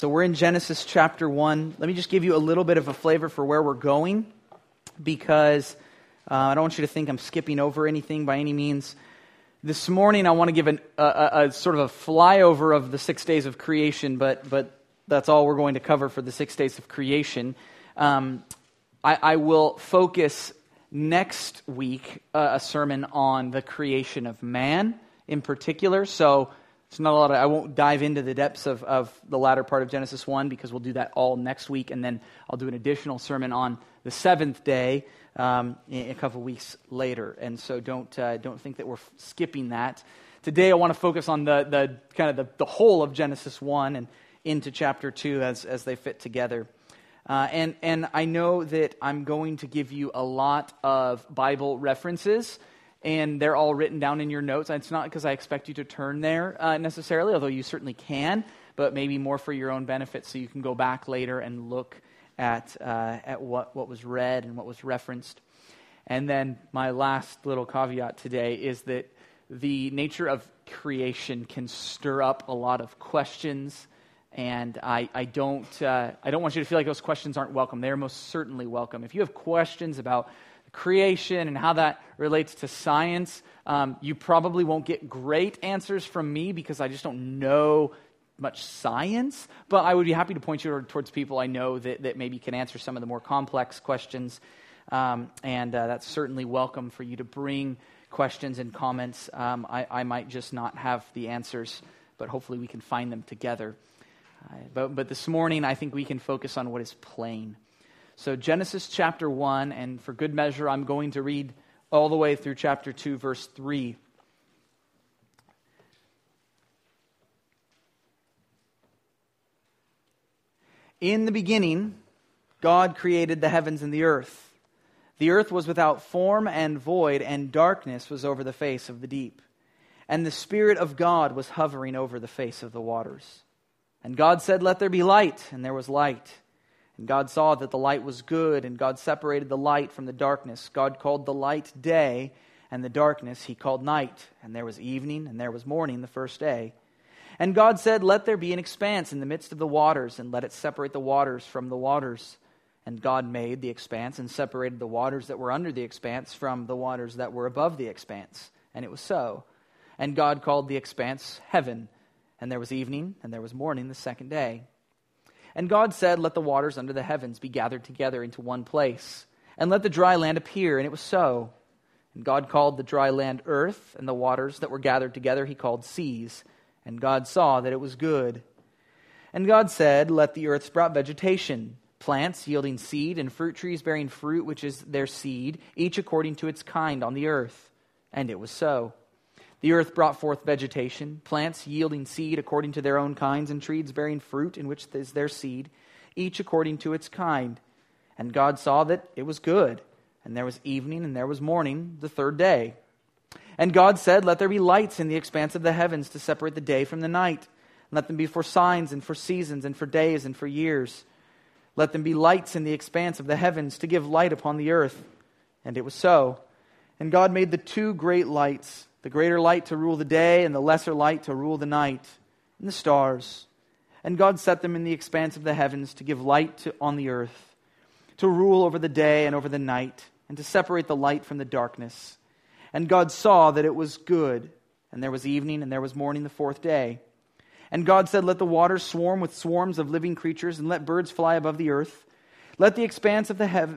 So we're in Genesis chapter 1. Let me just give you a little bit of a flavor for where we're going, because I don't want you to think I'm skipping over anything by any means. This morning I want to give a sort of a flyover of the 6 days of creation, but that's all we're going to cover for the 6 days of creation. I will focus next week a sermon on the creation of man in particular, so it's not a lot. I won't dive into the depths of the latter part of Genesis 1 because we'll do that all next week, and then I'll do an additional sermon on the seventh day a couple weeks later. And so don't think that we're skipping that. Today I want to focus on the kind of the whole of Genesis 1 and into chapter 2 as they fit together. And I know that I'm going to give you a lot of Bible references, and they're all written down in your notes. It's not because I expect you to turn there necessarily, although you certainly can, but maybe more for your own benefit so you can go back later and look at what was read and what was referenced. And then my last little caveat today is that the nature of creation can stir up a lot of questions, and I don't want you to feel like those questions aren't welcome. They're most certainly welcome. If you have questions about creation and how that relates to science, you probably won't get great answers from me because I just don't know much science, but I would be happy to point you towards people I know that maybe can answer some of the more complex questions, and that's certainly welcome for you to bring questions and comments. I might just not have the answers, but hopefully we can find them together. But this morning I think we can focus on what is plain. So Genesis chapter 1, and for good measure, I'm going to read all the way through chapter 2, verse 3. In the beginning, God created the heavens and the earth. The earth was without form and void, and darkness was over the face of the deep. And the Spirit of God was hovering over the face of the waters. And God said, "Let there be light," and there was light. And God saw that the light was good, and God separated the light from the darkness. God called the light day, and the darkness He called night. And there was evening, and there was morning the first day. And God said, "Let there be an expanse in the midst of the waters, and let it separate the waters from the waters." And God made the expanse, and separated the waters that were under the expanse from the waters that were above the expanse. And it was so. And God called the expanse heaven. And there was evening, and there was morning the second day. And God said, "Let the waters under the heavens be gathered together into one place, and let the dry land appear." And it was so. And God called the dry land earth, and the waters that were gathered together He called seas. And God saw that it was good. And God said, "Let the earth sprout vegetation, plants yielding seed, and fruit trees bearing fruit, which is their seed, each according to its kind on the earth." And it was so. The earth brought forth vegetation, plants yielding seed according to their own kinds, and trees bearing fruit in which is their seed, each according to its kind. And God saw that it was good. And there was evening, and there was morning, the third day. And God said, "Let there be lights in the expanse of the heavens to separate the day from the night. Let them be for signs and for seasons and for days and for years. Let them be lights in the expanse of the heavens to give light upon the earth." And it was so. And God made the two great lights, the greater light to rule the day, and the lesser light to rule the night, and the stars. And God set them in the expanse of the heavens to give light on the earth, to rule over the day and over the night, and to separate the light from the darkness. And God saw that it was good. And there was evening, and there was morning the fourth day. And God said, "Let the waters swarm with swarms of living creatures, and let birds fly above the earth. Let the expanse of the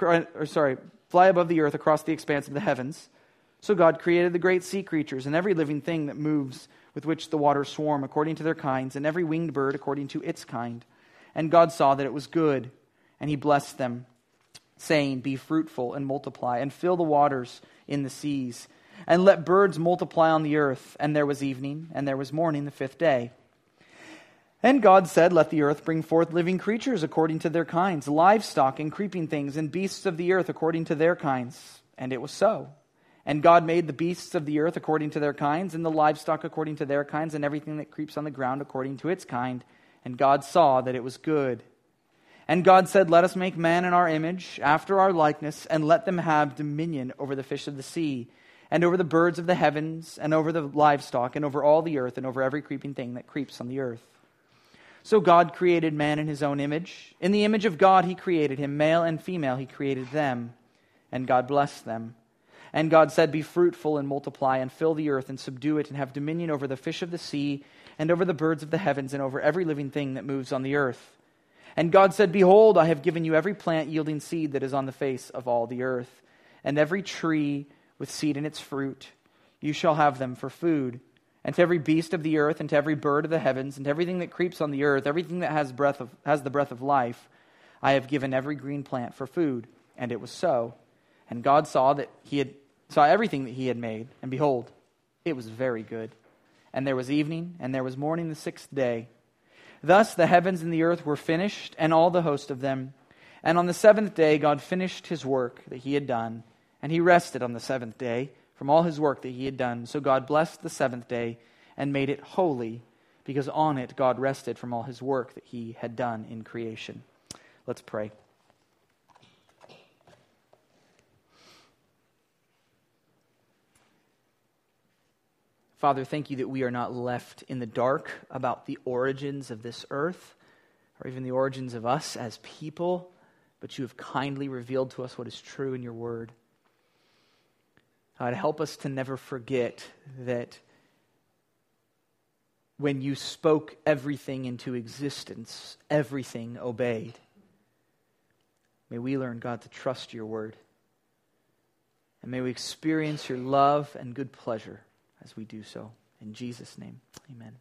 fly above the earth across the expanse of the heavens." So God created the great sea creatures and every living thing that moves, with which the waters swarm according to their kinds, and every winged bird according to its kind. And God saw that it was good, and He blessed them, saying, "Be fruitful and multiply, and fill the waters in the seas, and let birds multiply on the earth." And there was evening, and there was morning the fifth day. And God said, "Let the earth bring forth living creatures according to their kinds, livestock and creeping things, and beasts of the earth according to their kinds." And it was so. And God made the beasts of the earth according to their kinds, and the livestock according to their kinds, and everything that creeps on the ground according to its kind. And God saw that it was good. And God said, "Let us make man in our image, after our likeness, and let them have dominion over the fish of the sea, and over the birds of the heavens, and over the livestock, and over all the earth, and over every creeping thing that creeps on the earth." So God created man in his own image. In the image of God he created him, male and female he created them. And God blessed them. And God said, be fruitful and multiply and fill the earth and subdue it and have dominion over the fish of the sea and over the birds of the heavens and over every living thing that moves on the earth. And God said, behold, I have given you every plant yielding seed that is on the face of all the earth, and every tree with seed in its fruit. You shall have them for food. And to every beast of the earth, and to every bird of the heavens, and to everything that creeps on the earth, everything that has the breath of life, I have given every green plant for food. And it was so. And God saw everything that he had made, and behold, it was very good. And there was evening, and there was morning the sixth day. Thus the heavens and the earth were finished, and all the host of them. And on the seventh day God finished his work that he had done, and he rested on the seventh day from all his work that he had done. So God blessed the seventh day and made it holy, because on it God rested from all his work that he had done in creation. Let's pray. Father, thank you that we are not left in the dark about the origins of this earth, or even the origins of us as people, but you have kindly revealed to us what is true in your word. God, help us to never forget that when you spoke everything into existence, everything obeyed. May we learn, God, to trust your word. And may we experience your love and good pleasure as we do so. In Jesus' name, amen.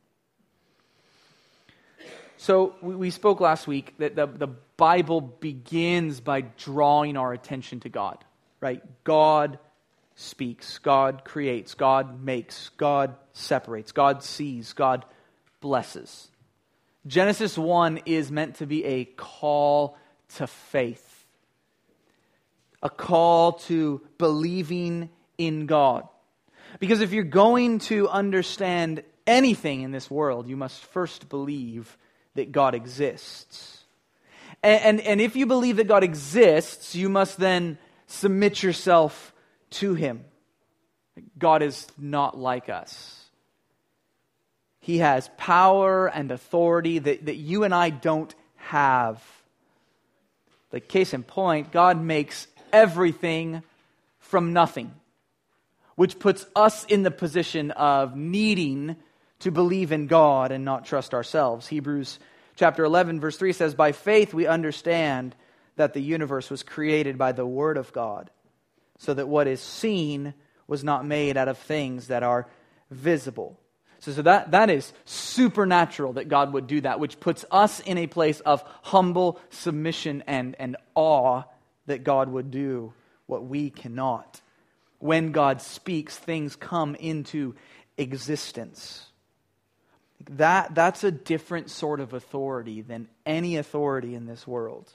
So we spoke last week that the Bible begins by drawing our attention to God, right? God speaks, God creates, God makes, God separates, God sees, God blesses. Genesis 1 is meant to be a call to faith, a call to believing in God. Because if you're going to understand anything in this world, you must first believe that God exists. And if you believe that God exists, you must then submit yourself to him. God is not like us. He has power and authority that you and I don't have. Like case in point, God makes everything from nothing, which puts us in the position of needing to believe in God and not trust ourselves. Hebrews chapter 11, verse 3 says, by faith we understand that the universe was created by the word of God, so that what is seen was not made out of things that are visible. So that is supernatural that God would do that, which puts us in a place of humble submission and awe that God would do what we cannot. When God speaks, things come into existence. That's a different sort of authority than any authority in this world.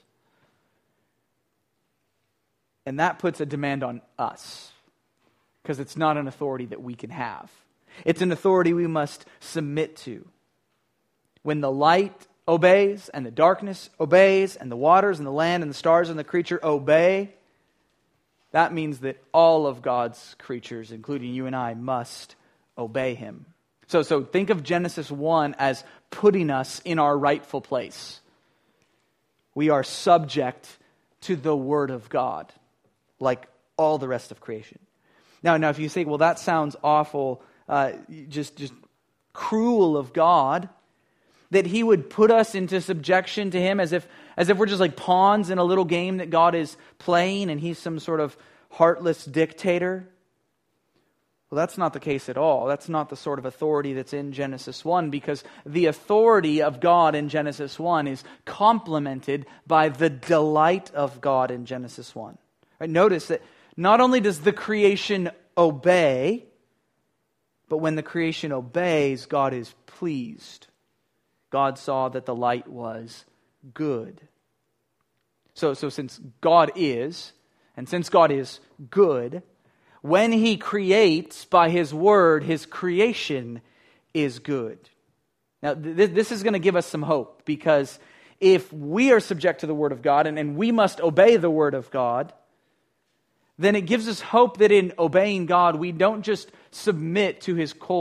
And that puts a demand on us, because it's not an authority that we can have. It's an authority we must submit to. When the light obeys, and the darkness obeys, and the waters and the land and the stars and the creature obey, that means that all of God's creatures, including you and I, must obey him. So think of Genesis 1 as putting us in our rightful place. We are subject to the Word of God, like all the rest of creation. Now, if you say, well, that sounds awful, just cruel of God, that he would put us into subjection to him as if we're just like pawns in a little game that God is playing and he's some sort of heartless dictator. Well, that's not the case at all. That's not the sort of authority that's in Genesis 1, because the authority of God in Genesis 1 is complemented by the delight of God in Genesis 1. Right? Notice that not only does the creation obey, but when the creation obeys, God is pleased. God saw that the light was good. So since God is, and since God is good, when he creates by his word, his creation is good. Now, this is going to give us some hope, because if we are subject to the word of God and we must obey the word of God, then it gives us hope that in obeying God, we don't just submit to his cold,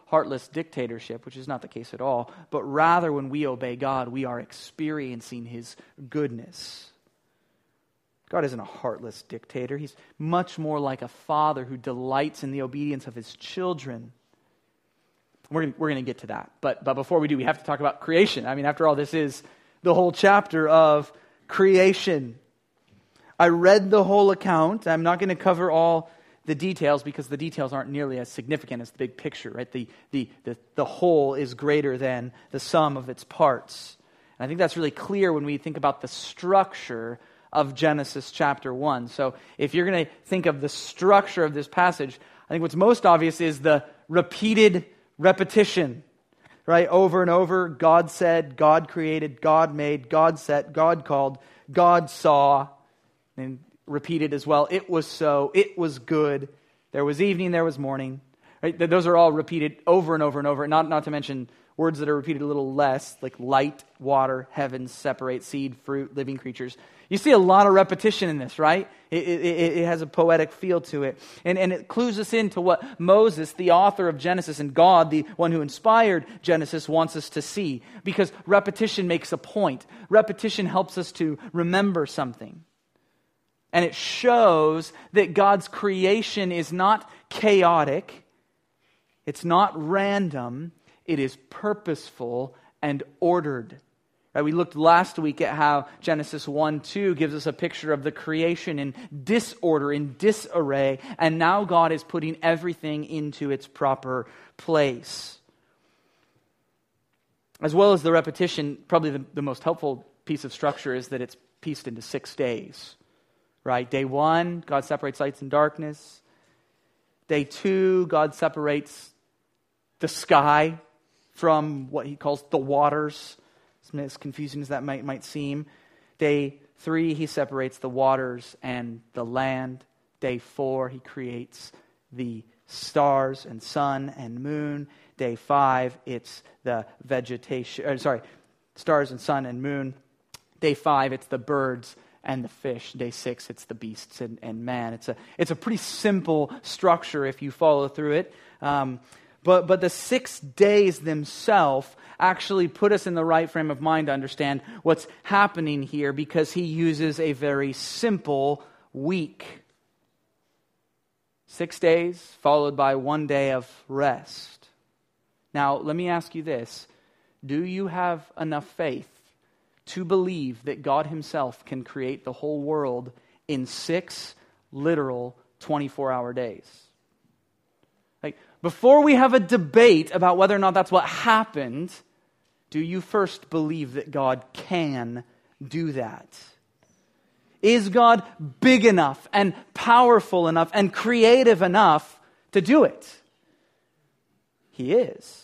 heartless dictatorship, which is not the case at all, but rather when we obey God, we are experiencing His goodness. God isn't a heartless dictator. He's much more like a father who delights in the obedience of His children. We're going to get to that. But before we do, we have to talk about creation. I mean, after all, this is the whole chapter of creation. I read the whole account. I'm not going to cover all the details because the details aren't nearly as significant as the big picture, right? The whole is greater than the sum of its parts. And I think that's really clear when we think about the structure of Genesis chapter 1. So if you're going to think of the structure of this passage, I think what's most obvious is the repeated repetition, right? Over and over, God said, God created, God made, God set, God called, God saw, and repeated as well. It was so, it was good. There was evening, there was morning. Right? Those are all repeated over and over and over. Not to mention words that are repeated a little less, like light, water, heavens, separate, seed, fruit, living creatures. You see a lot of repetition in this, right? It has a poetic feel to it. And it clues us into what Moses, the author of Genesis, and God, the one who inspired Genesis, wants us to see. Because repetition makes a point. Repetition helps us to remember something. And it shows that God's creation is not chaotic. It's not random. It is purposeful and ordered. Right, we looked last week at how Genesis 1:2 gives us a picture of the creation in disorder, in disarray, and now God is putting everything into its proper place. As well as the repetition, probably the most helpful piece of structure is that it's pieced into 6 days. Right? Day 1, God separates lights and darkness. Day 2, God separates the sky from what He calls the waters. As confusing as that might seem. Day 3, He separates the waters and the land. Day 4, He creates the stars and sun and moon. Day 5, it's the vegetation. Stars and sun and moon. Day 5, it's the birds and the fish. Day 6, it's the beasts and man. It's a pretty simple structure if you follow through it. But the 6 days themselves actually put us in the right frame of mind to understand what's happening here, because He uses a very simple week. 6 days followed by 1 day of rest. Now, let me ask you this. Do you have enough faith to believe that God Himself can create the whole world in 6 literal 24-hour days? Like, before we have a debate about whether or not that's what happened, do you first believe that God can do that? Is God big enough and powerful enough and creative enough to do it? He is.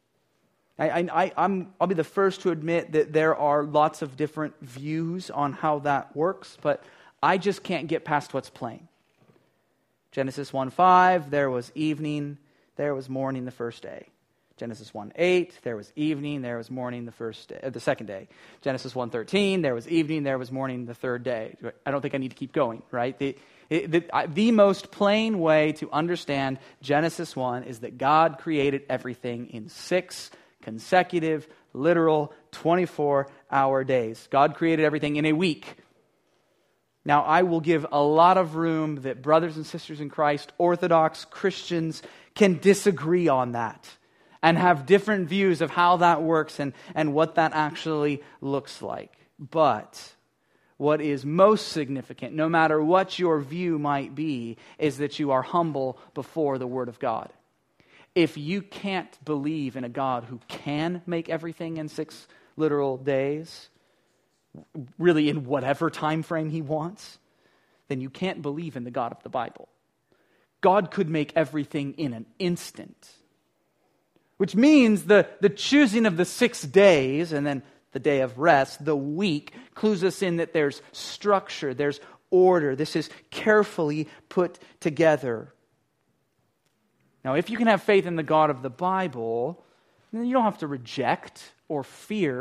I'll be the first to admit that there are lots of different views on how that works, but I just can't get past what's plain. Genesis 1:5, there was evening, there was morning the first day. Genesis 1:8, there was evening, there was morning the second day. Genesis 1:13, there was evening, there was morning the third day. I don't think I need to keep going, right? The most plain way to understand Genesis 1 is that God created everything in 6 consecutive, literal, 24-hour days. God created everything in a week. Now, I will give a lot of room that brothers and sisters in Christ, Orthodox Christians, can disagree on that and have different views of how that works and what that actually looks like. But what is most significant, no matter what your view might be, is that you are humble before the Word of God. If you can't believe in a God who can make everything in 6 literal days, really in whatever time frame He wants, then you can't believe in the God of the Bible. God could make everything in an instant. Which means the choosing of the 6 days and then the day of rest, the week, clues us in that there's structure, there's order. This is carefully put together. Now, if you can have faith in the God of the Bible, then you don't have to reject or fear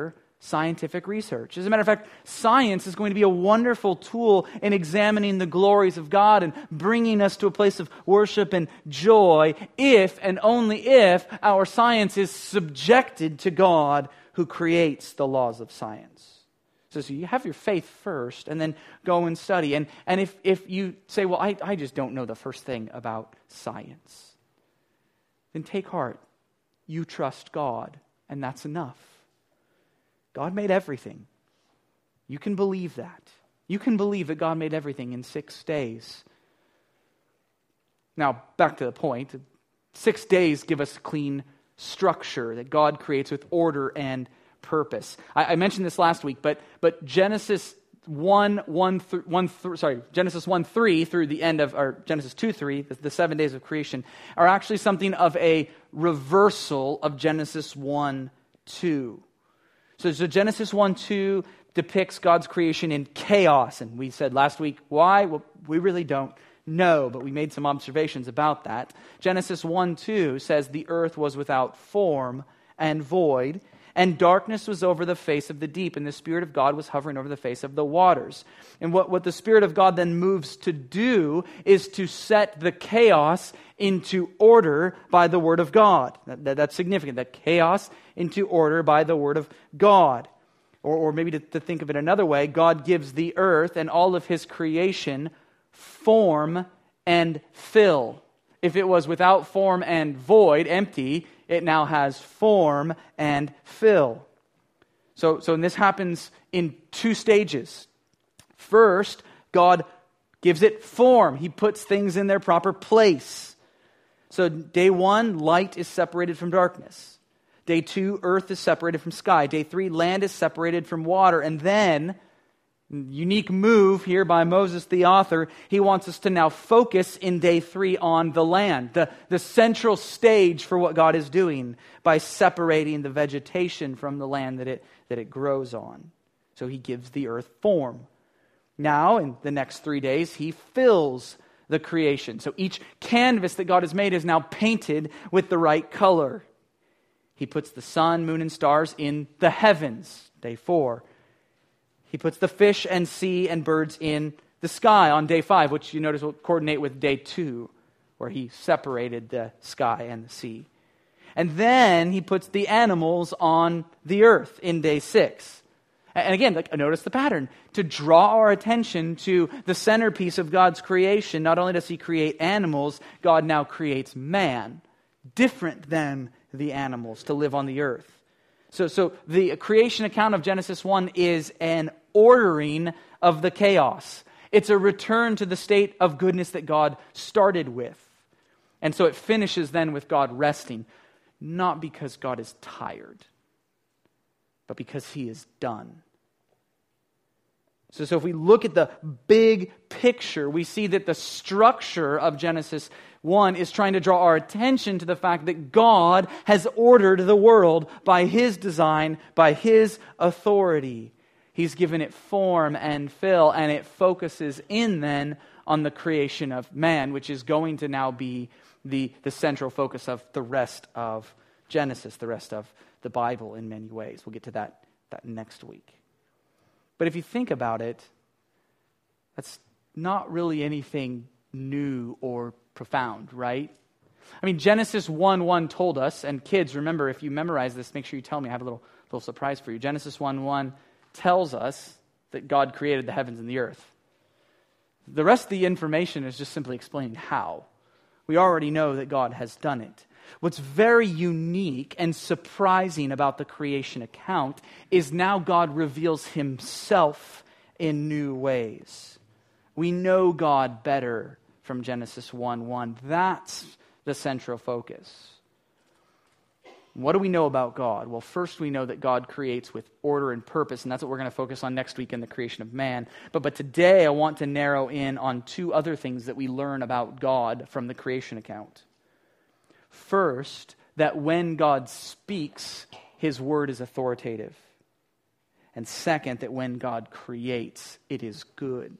scientific research. As a matter of fact, science is going to be a wonderful tool in examining the glories of God and bringing us to a place of worship and joy if and only if our science is subjected to God who creates the laws of science. So you have your faith first and then go and study. And if you say, well, I just don't know the first thing about science, then take heart. You trust God, and that's enough. God made everything. You can believe that. You can believe that God made everything in 6 days. Now, back to the point. 6 days give us clean structure that God creates with order and purpose. I mentioned this last week, but Genesis 1:3 through the end of, or Genesis 2:3, the 7 days of creation, are actually something of a reversal of Genesis 1:2. So Genesis 1:2 depicts God's creation in chaos, and we said last week, why? Well, we really don't know, but we made some observations about that. Genesis 1:2 says the earth was without form and void, and darkness was over the face of the deep, and the Spirit of God was hovering over the face of the waters. And what the Spirit of God then moves to do is to set the chaos into order by the Word of God. That's significant, that chaos into order by the Word of God. Or maybe to think of it another way, God gives the earth and all of His creation form and fill. If it was without form and void, empty, it now has form and fill. So this happens in 2 stages. First, God gives it form. He puts things in their proper place. So day 1, light is separated from darkness. Day 2, earth is separated from sky. Day 3, land is separated from water. And then, unique move here by Moses, the author, he wants us to now focus in day 3 on the land, the central stage for what God is doing by separating the vegetation from the land that it grows on. So he gives the earth form. Now, in the next 3 days, he fills the creation. So each canvas that God has made is now painted with the right color. He puts the sun, moon, and stars in the heavens, day 4. He puts the fish and sea and birds in the sky on day 5, which you notice will coordinate with day 2, where he separated the sky and the sea. And then he puts the animals on the earth in day 6. And again, notice the pattern. To draw our attention to the centerpiece of God's creation, not only does he create animals, God now creates man, different than the animals, to live on the earth. So the creation account of Genesis 1 is an ordering of the chaos. It's a return to the state of goodness that God started with. And so it finishes then with God resting, not because God is tired, but because he is done. So if we look at the big picture, we see that the structure of Genesis 1 is trying to draw our attention to the fact that God has ordered the world by his design, by his authority. He's given it form and fill, and it focuses in then on the creation of man, which is going to now be the central focus of the rest of Genesis, the rest of the Bible in many ways. We'll get to that next week. But if you think about it, that's not really anything new or profound, right? I mean, Genesis 1:1 told us, and kids, remember, if you memorize this, make sure you tell me. I have a little surprise for you. Genesis 1:1 tells us that God created the heavens and the earth. The rest of the information is just simply explaining how. We already know that God has done it. What's very unique and surprising about the creation account is now God reveals himself in new ways. We know God better from Genesis 1:1. That's the central focus. What do we know about God? Well, first we know that God creates with order and purpose, and that's what we're going to focus on next week in the creation of man. But today I want to narrow in on two other things that we learn about God from the creation account. First, that when God speaks, his word is authoritative. And second, that when God creates, it is good.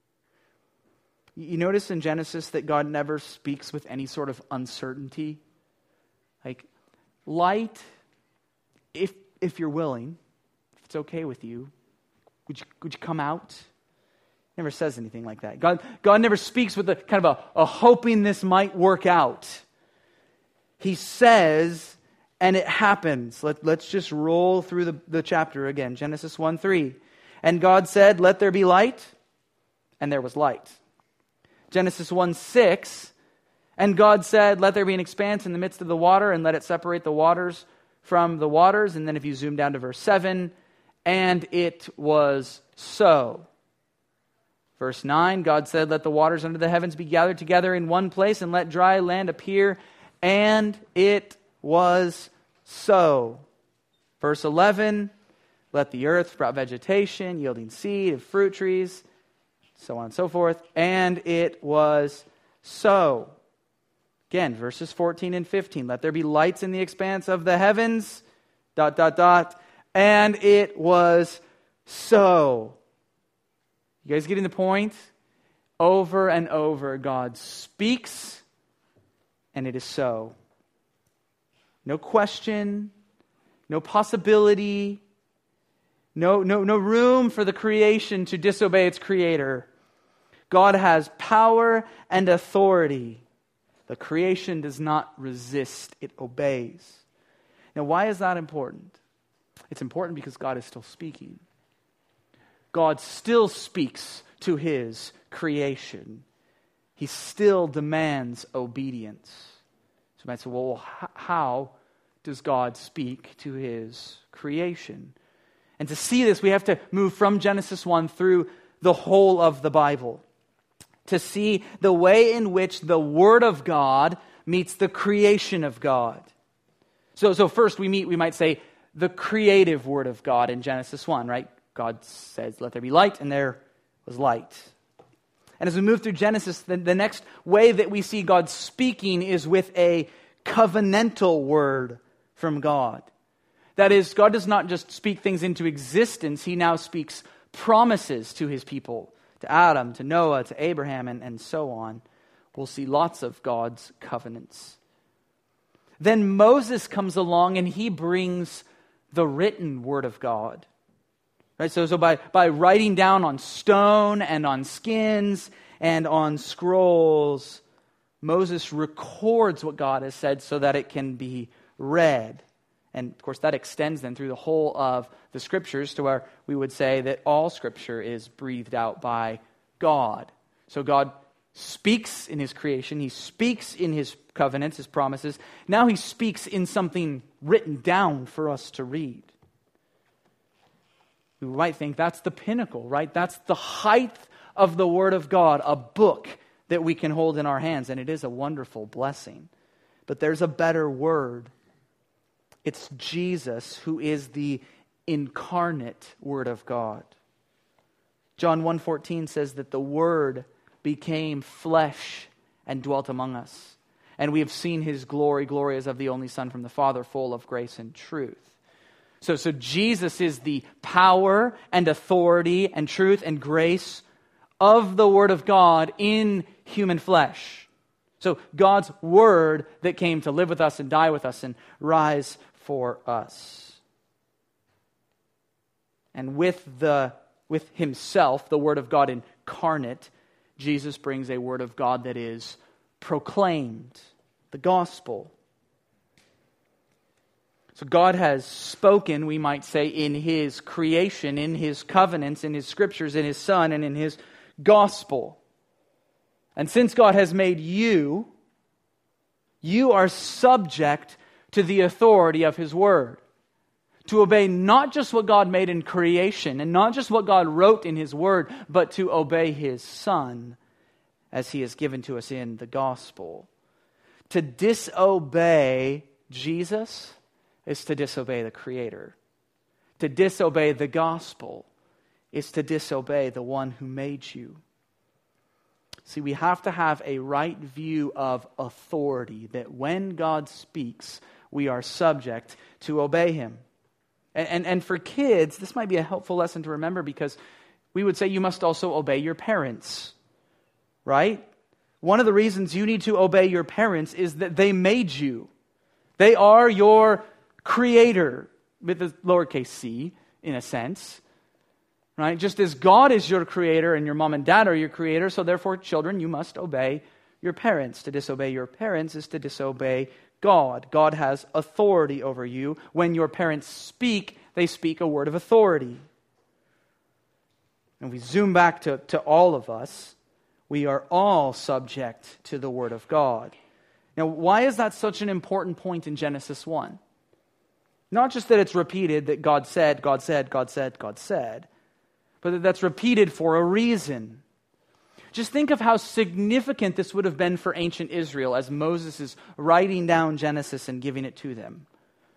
You notice in Genesis that God never speaks with any sort of uncertainty. Like light, if you're willing, if it's it's okay with you. Would you come out? Never says anything like that. God never speaks with a kind of a hoping this might work out. He says, and it happens. Let's just roll through the chapter again. Genesis 1:3. And God said, let there be light, and there was light. Genesis 1:6. And God said, let there be an expanse in the midst of the water, and let it separate the waters from the waters. And then if you zoom down to verse 7, and it was so. Verse 9, God said, let the waters under the heavens be gathered together in one place, and let dry land appear. And it was so. Verse 11, let the earth sprout vegetation, yielding seed of fruit trees, so on and so forth. And it was so. Again, verses 14 and 15. Let there be lights in the expanse of the heavens, ... And it was so. You guys getting the point? Over and over, God speaks, and it is so. No question, no possibility, no room for the creation to disobey its creator. God has power and authority. The creation does not resist, it obeys. Now, why is that important? It's important because God is still speaking. God still speaks to his creation. He still demands obedience. So you might say, well, how does God speak to his creation? And to see this, we have to move from Genesis 1 through the whole of the Bible, to see the way in which the Word of God meets the creation of God. So first we might say, the creative Word of God in Genesis 1, right? God says, let there be light, and there was light. And as we move through Genesis, the next way that we see God speaking is with a covenantal word from God. That is, God does not just speak things into existence, he now speaks promises to his people, to Adam, to Noah, to Abraham, and so on. We'll see lots of God's covenants. Then Moses comes along and he brings the written word of God. Right? So by writing down on stone and on skins and on scrolls, Moses records what God has said so that it can be read. And of course that extends then through the whole of the Scriptures to where we would say that all Scripture is breathed out by God. So God speaks in his creation, he speaks in his covenants, his promises. Now he speaks in something written down for us to read. We might think that's the pinnacle, right? That's the height of the Word of God, a book that we can hold in our hands, and it is a wonderful blessing. But there's a better word. It's Jesus, who is the incarnate Word of God. John 1:14 says that the Word became flesh and dwelt among us. And we have seen his glory as of the only Son from the Father, full of grace and truth. So Jesus is the power and authority and truth and grace of the Word of God in human flesh. So God's Word that came to live with us and die with us and rise for us. And with himself, the Word of God incarnate, Jesus brings a Word of God that is proclaimed, the gospel. So God has spoken, we might say, in his creation, in his covenants, in his scriptures, in his Son, and in his gospel. And since God has made you are subject to the authority of his word. To obey not just what God made in creation, and not just what God wrote in his word, but to obey his Son as he has given to us in the gospel. To disobey Jesus is to disobey the Creator. To disobey the gospel is to disobey the one who made you. See, we have to have a right view of authority, that when God speaks, we are subject to obey him. And for kids, this might be a helpful lesson to remember, because we would say you must also obey your parents, right? One of the reasons you need to obey your parents is that they made you. They are your creator, with the lowercase c, in a sense. Right? Just as God is your creator and your mom and dad are your creator, so therefore, children, you must obey your parents. To disobey your parents is to disobey God. God has authority over you. When your parents speak, they speak a word of authority. And we zoom back to all of us. We are all subject to the word of God. Now, why is that such an important point in Genesis 1? Not just that it's repeated that God said, God said, God said, God said, but that that's repeated for a reason. Just think of how significant this would have been for ancient Israel as Moses is writing down Genesis and giving it to them.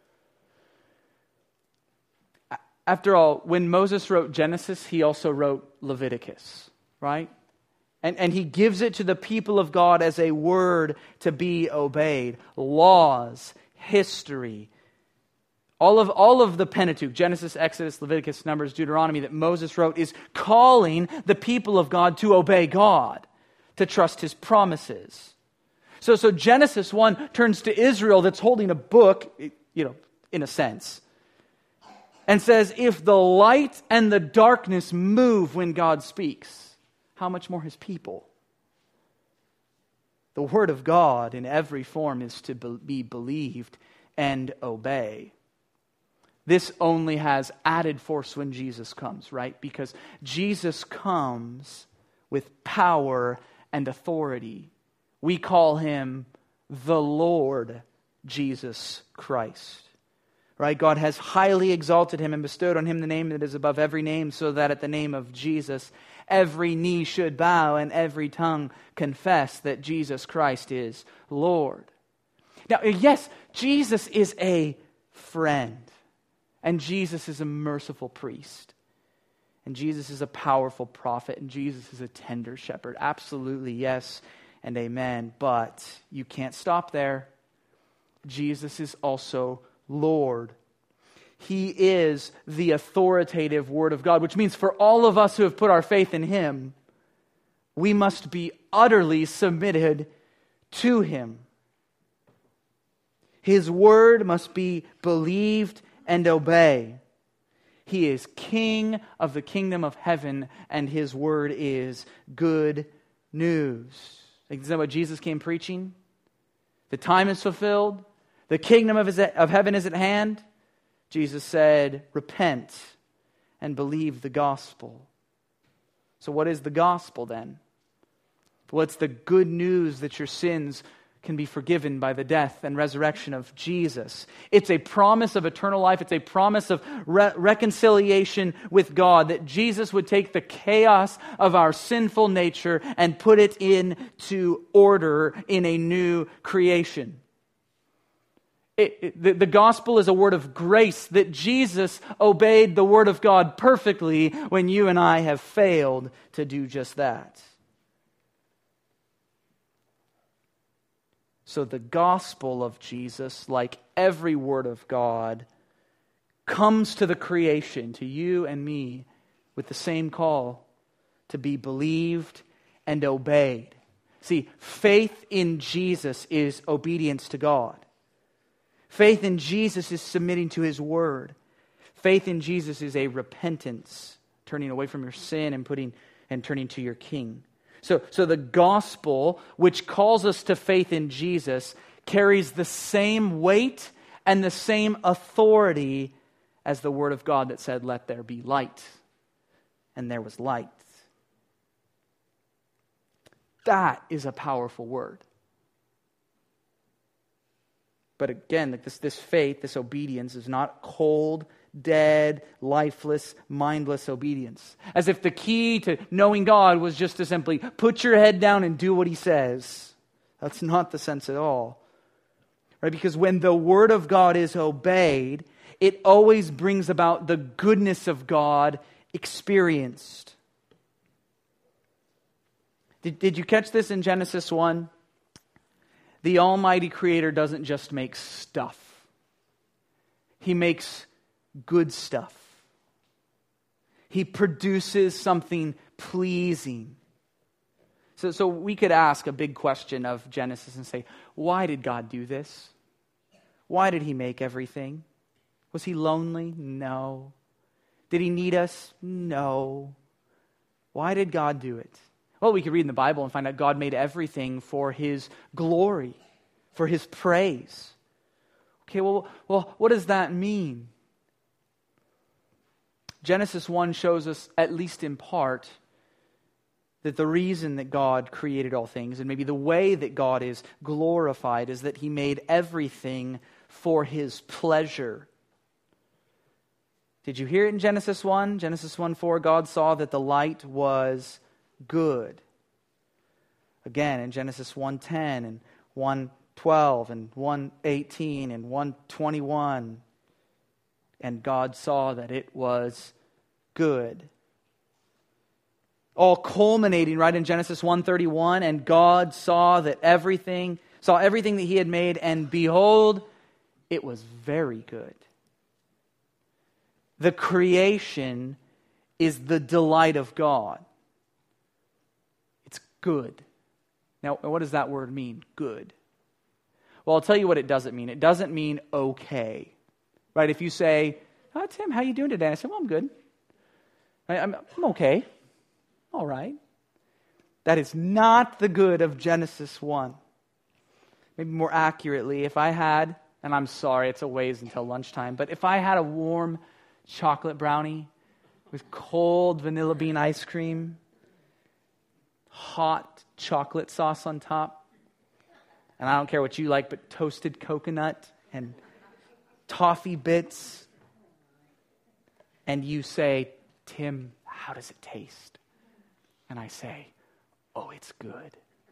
After all, when Moses wrote Genesis, he also wrote Leviticus, right? And he gives it to the people of God as a word to be obeyed. Laws, history, all of the Pentateuch, Genesis, Exodus, Leviticus, Numbers, Deuteronomy that Moses wrote is calling the people of God to obey God, to trust His promises. So Genesis 1 turns to Israel that's holding a book, in a sense, and says, if the light and the darkness move when God speaks, how much more His people? The Word of God in every form is to be believed and obey. This only has added force when Jesus comes, right? Because Jesus comes with power and authority. We call Him the Lord Jesus Christ. Right? God has highly exalted Him and bestowed on Him the name that is above every name, so that at the name of Jesus, every knee should bow and every tongue confess that Jesus Christ is Lord. Now, yes, Jesus is a friend. And Jesus is a merciful priest. And Jesus is a powerful prophet. And Jesus is a tender shepherd. Absolutely, yes and amen. But you can't stop there. Jesus is also Lord. He is the authoritative Word of God, which means for all of us who have put our faith in Him, we must be utterly submitted to Him. His Word must be believed and obey. He is King of the kingdom of heaven, and His word is good news. Is that what Jesus came preaching? The time is fulfilled. The kingdom of heaven is at hand. Jesus said, repent and believe the gospel. So what is the gospel then? Well, it's the good news that your sins can be forgiven by the death and resurrection of Jesus. It's a promise of eternal life. It's a promise of reconciliation with God, that Jesus would take the chaos of our sinful nature and put it into order in a new creation. The gospel is a word of grace, that Jesus obeyed the word of God perfectly when you and I have failed to do just that. So the gospel of Jesus, like every word of God, comes to the creation, to you and me, with the same call to be believed and obeyed. See, faith in Jesus is obedience to God. Faith in Jesus is submitting to His word. Faith in Jesus is a repentance, turning away from your sin and turning to your King. So the gospel, which calls us to faith in Jesus, carries the same weight and the same authority as the word of God that said, let there be light. And there was light. That is a powerful word. But again, this faith, this obedience is not cold, dead, lifeless, mindless obedience. As if the key to knowing God was just to simply put your head down and do what He says. That's not the sense at all. Right? Because when the Word of God is obeyed, it always brings about the goodness of God experienced. Did you catch this in Genesis 1? The Almighty Creator doesn't just make stuff. He makes good stuff. He produces something pleasing. So we could ask a big question of Genesis and say, why did God do this? Why did He make everything? Was He lonely? No. Did he need us? No. Why did God do it? Well, we could read in the Bible and find out God made everything for his glory, for his praise. Okay, well, what does that mean? Genesis 1 shows us, at least in part, that the reason that God created all things, and maybe the way that God is glorified, is that he made everything for his pleasure. Did you hear it in Genesis 1? Genesis 1:4, God saw that the light was good. Again, in Genesis 1:10 and 1:12 and 1:18 and 1:21, and God saw that it was good. All culminating right in Genesis 1:31, and God saw everything that he had made, and behold, it was very good. The creation is the delight of God. It's good. Now, what does that word mean, good? Well, I'll tell you what it doesn't mean. It doesn't mean okay. Right? If you say, "Oh, Tim, how you doing today?" I say, "Well, I'm good. I'm okay. All right." That is not the good of Genesis 1. Maybe more accurately, if I had, and I'm sorry, it's a ways until lunchtime, but if I had a warm chocolate brownie with cold vanilla bean ice cream, hot chocolate sauce on top, and I don't care what you like, but toasted coconut and toffee bits, and you say, "Tim, how does it taste?" And I say, "Oh, it's good."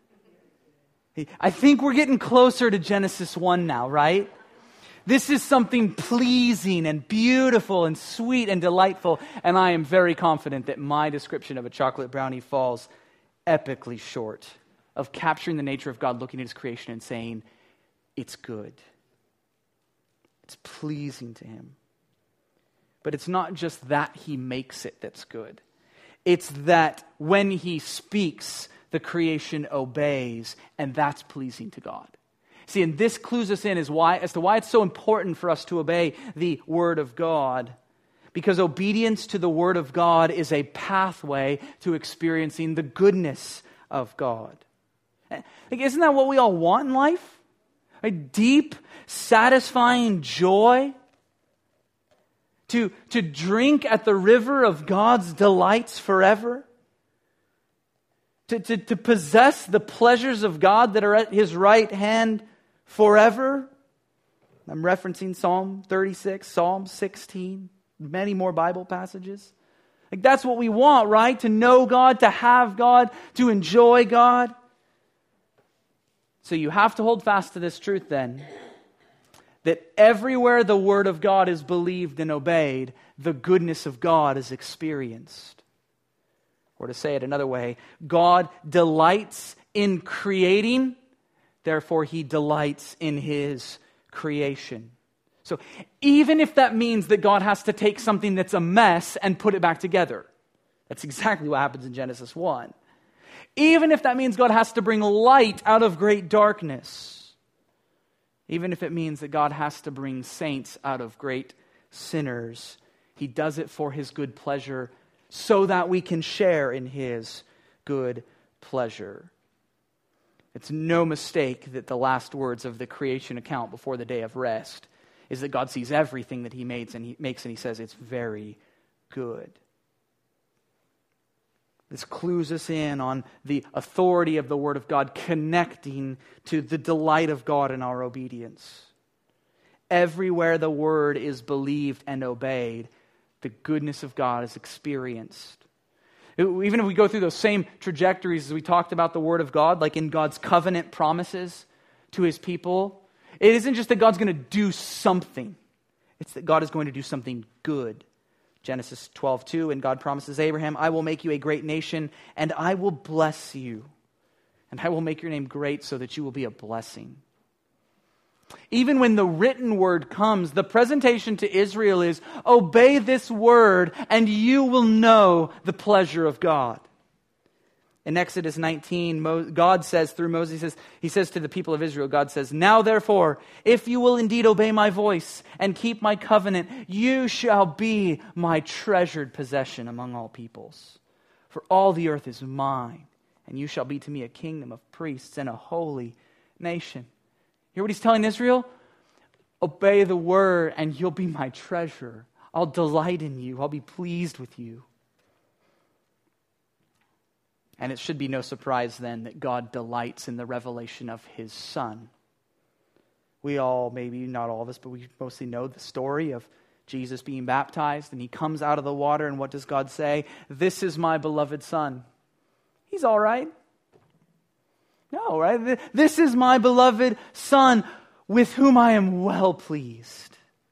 I think we're getting closer to Genesis 1 now, right? This is something pleasing and beautiful and sweet and delightful, and I am very confident that my description of a chocolate brownie falls epically short of capturing the nature of God, looking at his creation and saying, it's good. It's pleasing to him. But it's not just that he makes it that's good. It's that when he speaks, the creation obeys, and that's pleasing to God. See, and this clues us in as to why it's so important for us to obey the Word of God. Because obedience to the Word of God is a pathway to experiencing the goodness of God. Like, isn't that what we all want in life? A deep, satisfying joy? To drink at the river of God's delights forever? To possess the pleasures of God that are at his right hand forever? I'm referencing Psalm 36, Psalm 16, many more Bible passages. Like, that's what we want, right? To know God, to have God, to enjoy God. So you have to hold fast to this truth then, that everywhere the Word of God is believed and obeyed, the goodness of God is experienced. Or to say it another way, God delights in creating, therefore he delights in his creation. So even if that means that God has to take something that's a mess and put it back together, that's exactly what happens in Genesis 1. Even if that means God has to bring light out of great darkness, even if it means that God has to bring saints out of great sinners, he does it for his good pleasure so that we can share in his good pleasure. It's no mistake that the last words of the creation account before the day of rest is that God sees everything that he makes and he says it's very good. This clues us in on the authority of the Word of God connecting to the delight of God in our obedience. Everywhere the Word is believed and obeyed, the goodness of God is experienced. Even if we go through those same trajectories as we talked about the Word of God, like in God's covenant promises to his people, it isn't just that God's going to do something. It's that God is going to do something good. Genesis 12:2, and God promises Abraham, I will make you a great nation, and I will bless you. And I will make your name great so that you will be a blessing. Even when the written word comes, the presentation to Israel is, obey this word and you will know the pleasure of God. In Exodus 19, God says through Moses, he says to the people of Israel, God says, "Now therefore, if you will indeed obey my voice and keep my covenant, you shall be my treasured possession among all peoples. For all the earth is mine, and you shall be to me a kingdom of priests and a holy nation." Hear what he's telling Israel? Obey the word and you'll be my treasure. I'll delight in you. I'll be pleased with you. And it should be no surprise then that God delights in the revelation of his Son. We all, maybe not all of us, but we mostly know the story of Jesus being baptized, and he comes out of the water, and what does God say? "This is my beloved Son." He's all right. No, right? "This is my beloved Son, with whom I am well pleased."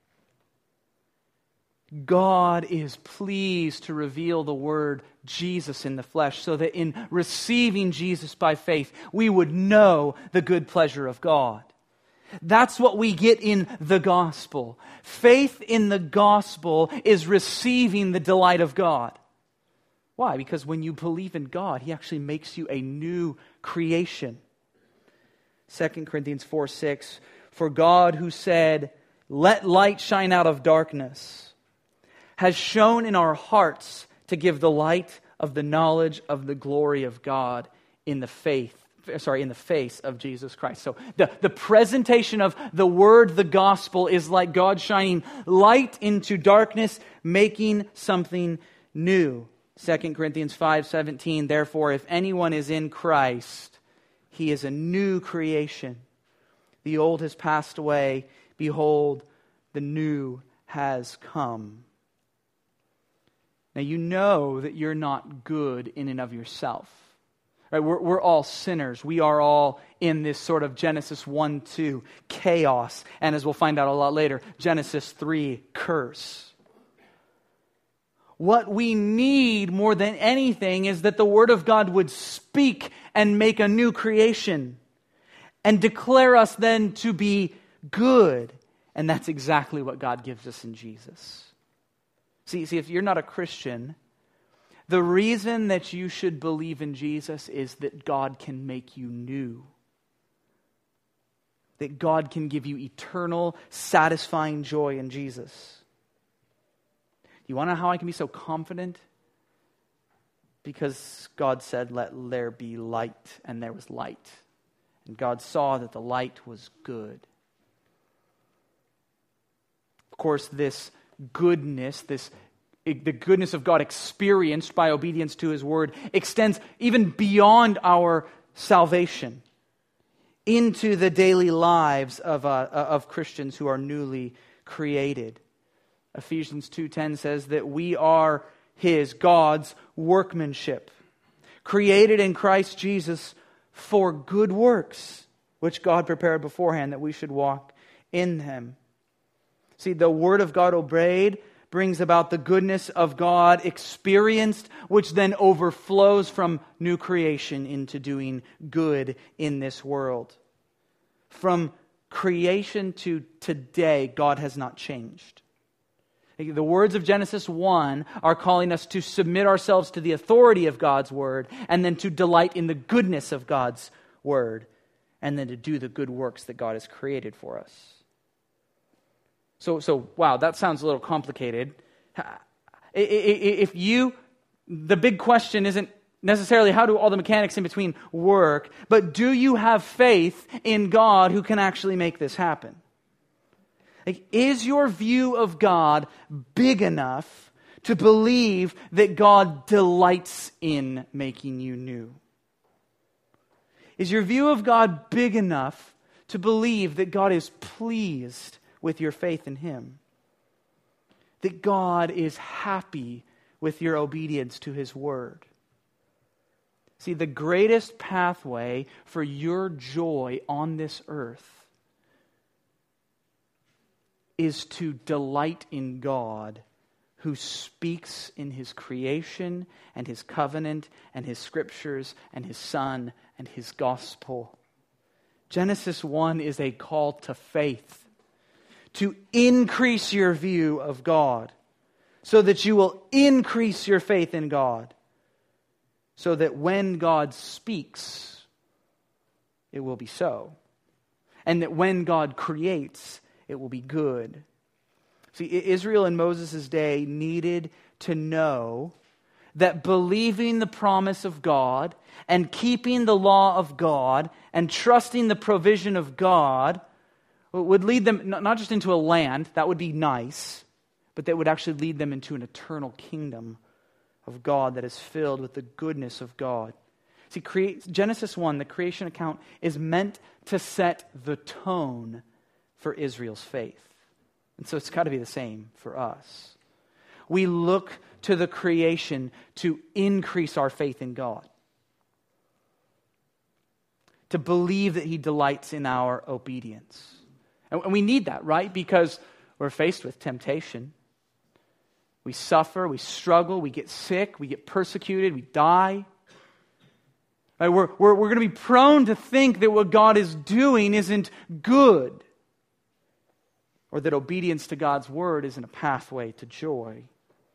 God is pleased to reveal the word Jesus in the flesh, so that in receiving Jesus by faith, we would know the good pleasure of God. That's what we get in the gospel. Faith in the gospel is receiving the delight of God. Why? Because when you believe in God, he actually makes you a new creation. 2 Corinthians 4:6, "For God who said, 'Let light shine out of darkness,' has shone in our hearts to give the light of the knowledge of the glory of God in the face of Jesus Christ." So the presentation of the word, the gospel, is like God shining light into darkness, making something new. 2 Corinthians 5:17, "Therefore, if anyone is in Christ, he is a new creation. The old has passed away. Behold, the new has come." Now, you know that you're not good in and of yourself. Right? We're all sinners. We are all in this sort of Genesis 1-2 chaos. And as we'll find out a lot later, Genesis 3 curse. What we need more than anything is that the Word of God would speak and make a new creation and declare us then to be good. And that's exactly what God gives us in Jesus. See, if you're not a Christian, the reason that you should believe in Jesus is that God can make you new. That God can give you eternal, satisfying joy in Jesus. You want to know how I can be so confident? Because God said, "Let there be light," and there was light. And God saw that the light was good. Of course, this goodness, the goodness of God experienced by obedience to his word, extends even beyond our salvation into the daily lives of Christians who are newly created. Ephesians 2:10 says that we are God's workmanship, created in Christ Jesus for good works, which God prepared beforehand that we should walk in them. See, the word of God obeyed brings about the goodness of God experienced, which then overflows from new creation into doing good in this world. From creation to today, God has not changed. The words of Genesis 1 are calling us to submit ourselves to the authority of God's word, and then to delight in the goodness of God's word, and then to do the good works that God has created for us. So wow, that sounds a little complicated. The big question isn't necessarily how do all the mechanics in between work, but do you have faith in God who can actually make this happen? Is your view of God big enough to believe that God delights in making you new? Is your view of God big enough to believe that God is pleased with your faith in him? That God is happy with your obedience to his word? See, the greatest pathway for your joy on this earth is to delight in God, who speaks in his creation and his covenant and his scriptures and his Son and his gospel. Genesis 1 is a call to faith, to increase your view of God so that you will increase your faith in God. so that when God speaks, it will be so. And that when God creates, it will be good. See, Israel in Moses' day needed to know that believing the promise of God and keeping the law of God and trusting the provision of God would lead them not just into a land, that would be nice, but that would actually lead them into an eternal kingdom of God that is filled with the goodness of God. See, Genesis 1, the creation account, is meant to set the tone for Israel's faith. And so it's got to be the same for us. We look to the creation to increase our faith in God, to believe that He delights in our obedience. And we need that, right? Because we're faced with temptation. We suffer, we struggle, we get sick, we get persecuted, we die. Right? We're going to be prone to think that what God is doing isn't good, or that obedience to God's word isn't a pathway to joy.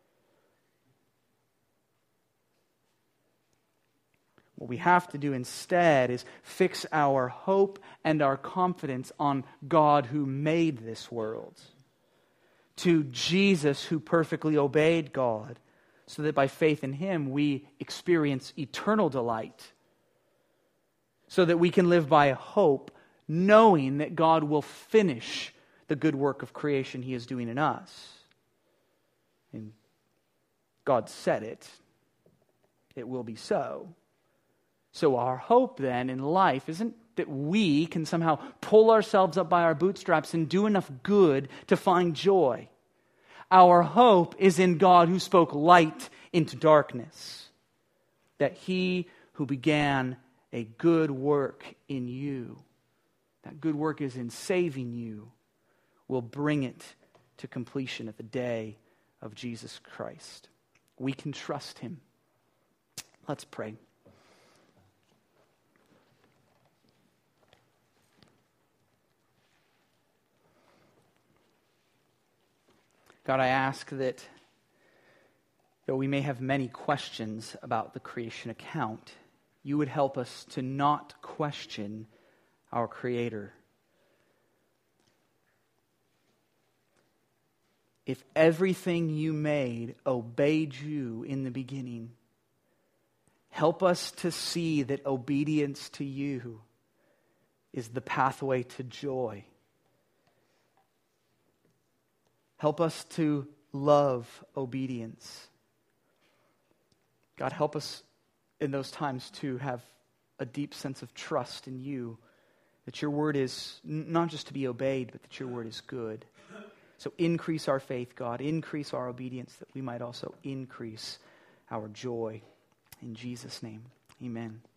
What we have to do instead is fix our hope and our confidence on God who made this world, to Jesus who perfectly obeyed God, so that by faith in Him we experience eternal delight, so that we can live by hope, knowing that God will finish the good work of creation He is doing in us. And God said it. It will be so. So our hope then in life isn't that we can somehow pull ourselves up by our bootstraps and do enough good to find joy. Our hope is in God who spoke light into darkness, that He who began a good work in you, that good work is in saving you, will bring it to completion at the day of Jesus Christ. We can trust Him. Let's pray. God, I ask that though we may have many questions about the creation account, You would help us to not question our Creator. If everything You made obeyed You in the beginning, help us to see that obedience to You is the pathway to joy. Help us to love obedience. God, help us in those times to have a deep sense of trust in You, that Your word is not just to be obeyed, but that Your word is good. So increase our faith, God. Increase our obedience, that we might also increase our joy. In Jesus' name, amen.